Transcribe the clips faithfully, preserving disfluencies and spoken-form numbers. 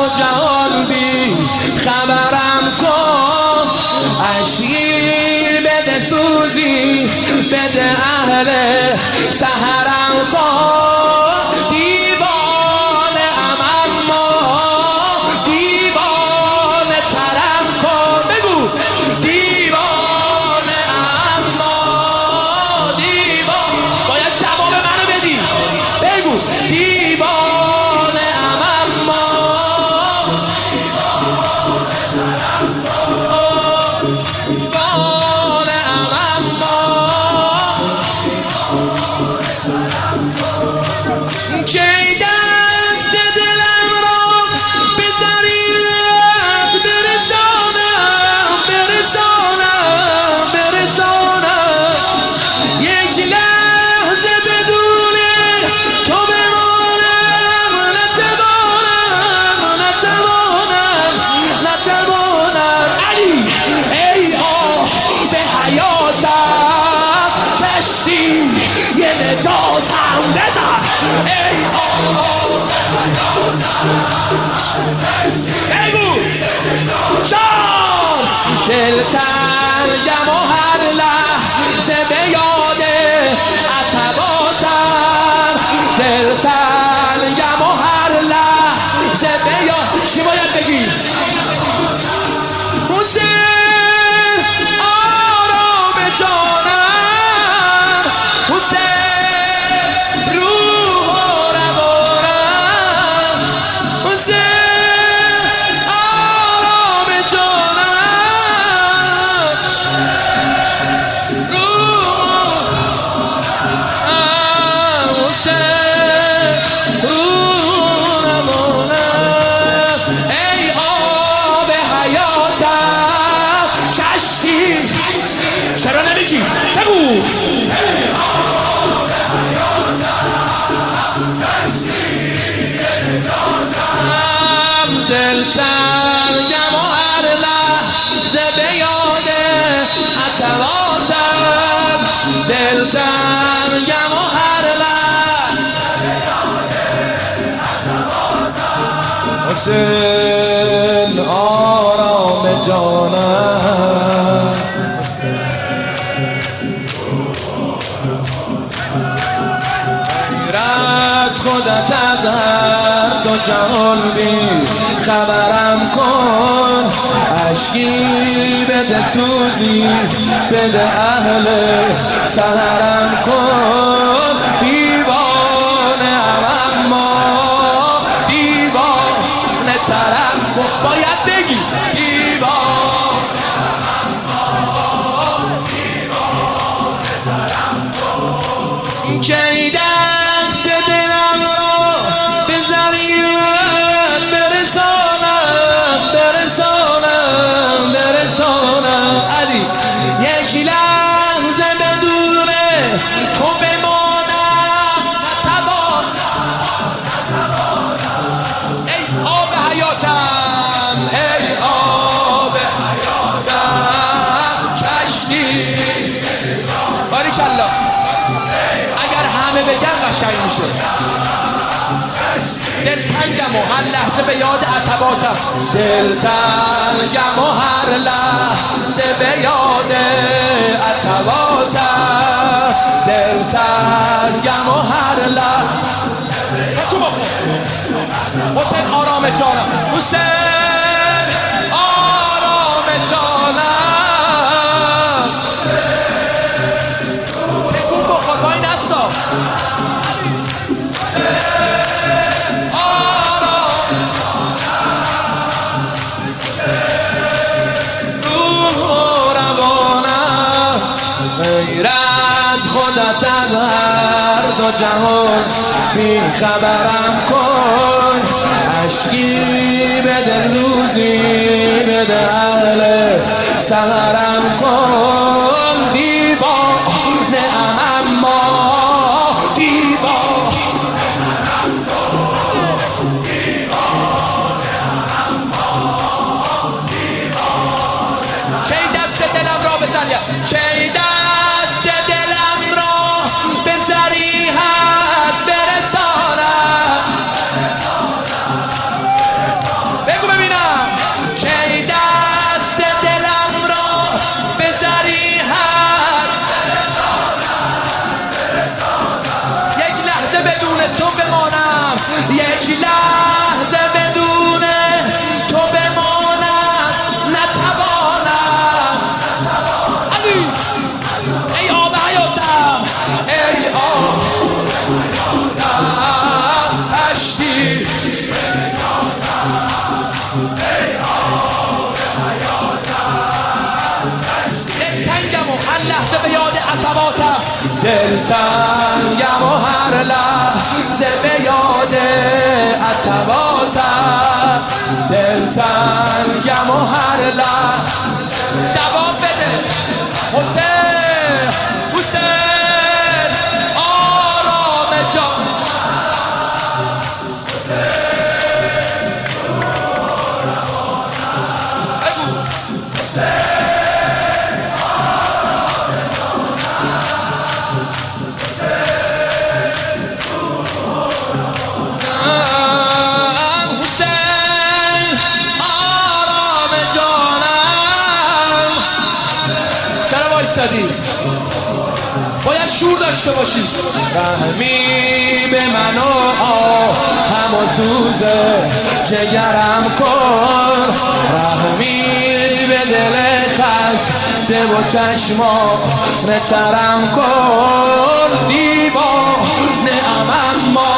دو جهان بی خبرم کن، اشکی بده سوزی بده اهل سحرم کن. دیوانه ام اما دیوانه ترم کن. بگو دیوانه اما دیوانه، باید جواب منو بدی. بگو دیوانه ام اما دیوانه ام اما کی دست دلم را به ضریعت برسانم برسانم برسانم، یک لحظه بدون تو بمانم نتوانم نتوانم نتوانم. علی ای آه به حیاتم کشتی یه نجاتم بزن. ای آه بگو جان دل تنگم و هر لحظه به یاد عتباتم، دل تنگم و هر لحظه به یاد. چی باید بگی؟ حسین آرام جانم، حسین روح و روانم، حسین آرام جانم، روح حسین روح و روانم. ای آب حیاتم کشتی، چرا نمیگی؟ بگو دل تنگم و هر لحظه به یاد عتباتم، دل تنگم و هر لحظه حسین آرام جانم. غیر از خودت از هر دو جهان بی خبرم کن، اشکی بده سوزی بده اهل سحرم کن. دیوانه ام اما دیوانه ترم کن. باید بگی دیوانه ام اما دیوانه ترم کن. کی دست دلم را به ضریعت برسانم برسانم برسانم. علی یک لحظه بدون تو بمانم نتوانم. ای آب حیاتم ای آب حیاتم کشتی. باریکلا اگر همه بگن قشنگ میشه. دل تنگم و هر لحظه به یاد عتباتم، دل تنگم و هر لحظه به یاد عتباتم، دل تنگم و هر لحظه. تو بخون حسین آرام جانم، حسین آرام جانم. تکون بخور با این دستا. غیر از خودت از هر دو جهان بی خبرم کن، اشکی بده روزی بده اهل سحرم کن. دیوانه ام اما دیوانه کی دست دلم را بزنیم، کی دست دلم را به ضریعت برسانم. پشتی دلتنگم و هر لحظه به یاد عتباتم، دلتنگم و هر لحظه به یاد عتباتم، دلتنگم و هر لحظه. جواب بده حسین، حسین آرام جان، باید شور داشته باشی. رحمی به من و آهم و سوز جگرم کن، رحمی به دل خسته و چشمان ترم کن. دیوانه ام اما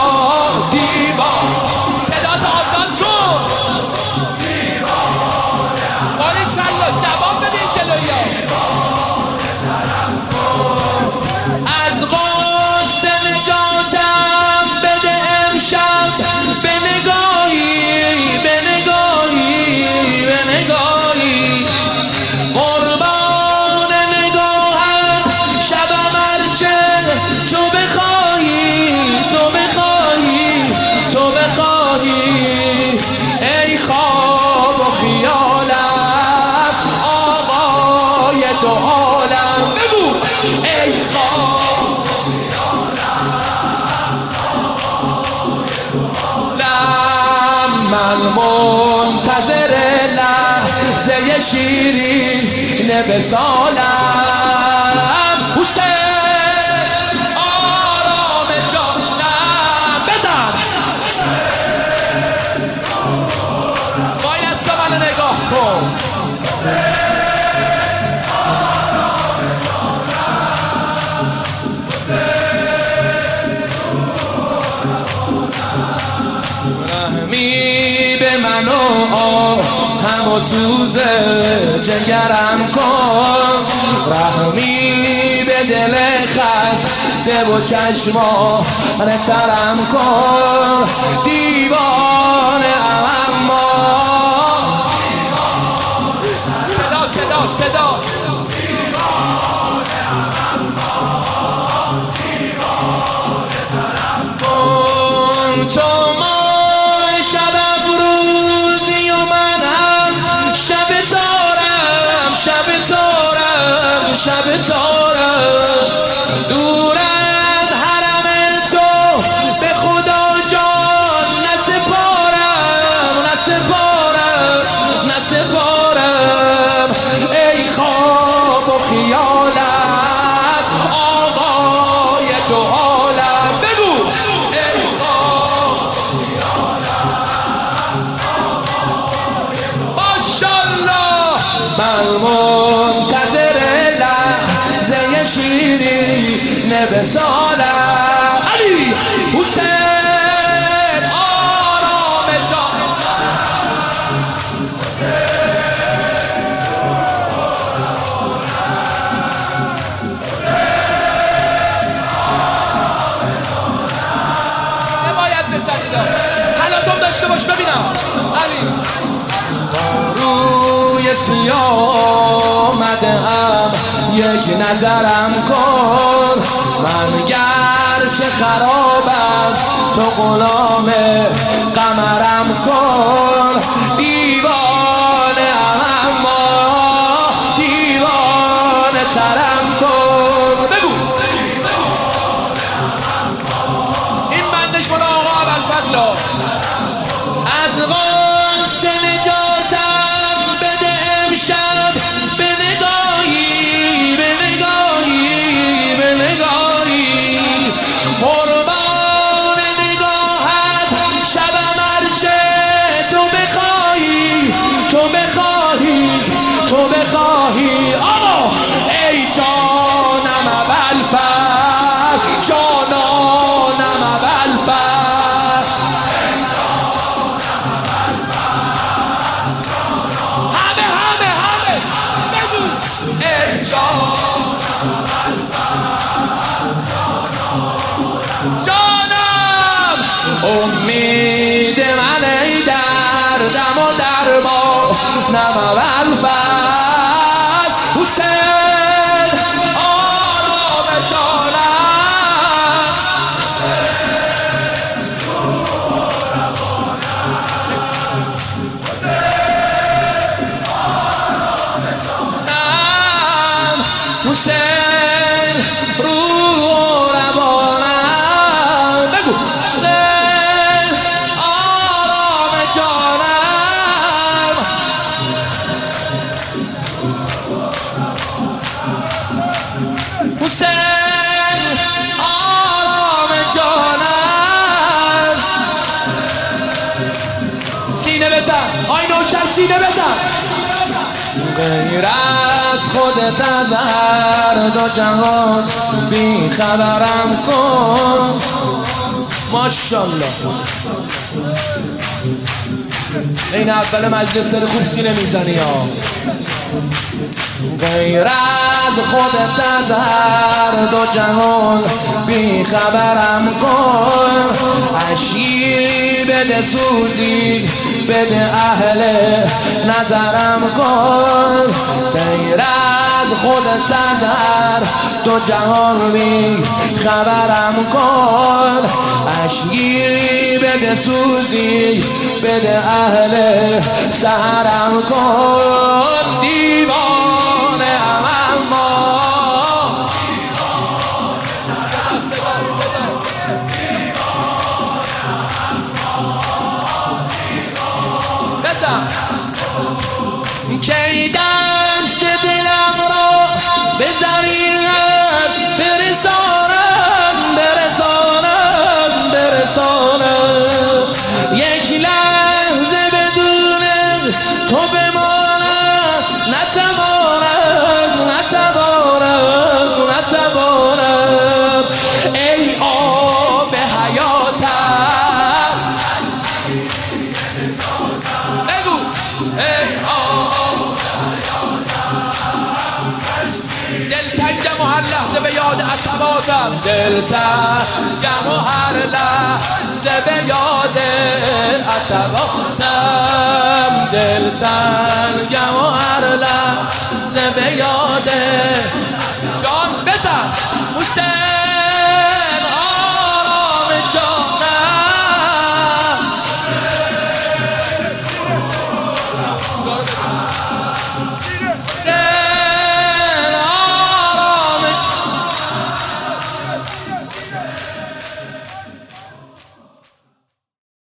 دیوانه، صدا تا آزاد کن. باری چلا جواب بده این جلوی ها. از قصه نجاتم بده امشب، به نگاهی به نگاهی به نگاهی، قربان نگاهت شبم هرچه تو بخواهی تو بخواهی تو بخواهی. ای خواب و خیالم آقای دو عالم، بگو ای خواب من منتظر لحظه شیرین وصالم. حسین آرام جانم، بزن با این دستا منو نگاه کن. رحمی به من و آهم و سوز جگرم کن، رحمی به دل خسته و چشمان ترم کن. دیوانه اما صدا صدا صدا تو ما شب افروزی و من هم شب تارم شب تارم شب تارم، دور از حرم تو به خدا جان نسپارم نسپارم نسپارم. ای خواب و خیالت آقای دو عالم، بگو ای خواب ماشالله. من منتظر لحظه شیرین وصالم. علی حسین آرام جان، نباید بزنید، حالاتم داشته باش ببینم. علی روی سیاه آمده ام، یک نظرم کن. من گرچه خرابم تو غلام قمرم کن. دیوانه ام اما دیوانه ترم کن. بگو این بندش مال آقا ابوالفضل. از قصه نجاتم بده امشب، به نگاهی به نگاهی به نگاهی، قربان نگاهت شبم هرچه تو بخواهی تو بخواهی تو بخواهی. آقا ای جانم ابوالفضل، جانانم ابوالفضل، امید من ای دردم و درمانم اول فرد حسین آرام جانم حسین روح روانم بگو آرام جانم حسین آرام جانم سینه بزن آی نوکر سینه بزن غیرت خودت از هر دو جهان بی خبرم کن ماشالله این اول مجلس داره خوب سینه میزنی ها غیرت خودت از هر دو جهان بی خبرم کن عشیر بده سوزی بده اهل نظرم کن غیرت خودت از هر دو جهان بی خبرم کن عشیر بده سوزی بده اهل سحرم کن دیوانه ام اما کی دست دلم را به زریعت برسانم برسانم برسانم یک لحظه بدون تو بمانم نتوانم نتوانم نتوانم ای آب حیاتم بگو ای آب دلتنگم و هر لحظه به یاد عتباتم دلتنگم و هر لحظه به یاد عتباتم دلتنگم و هر لحظه به یاد جان بزن حسین آرام جانم حسین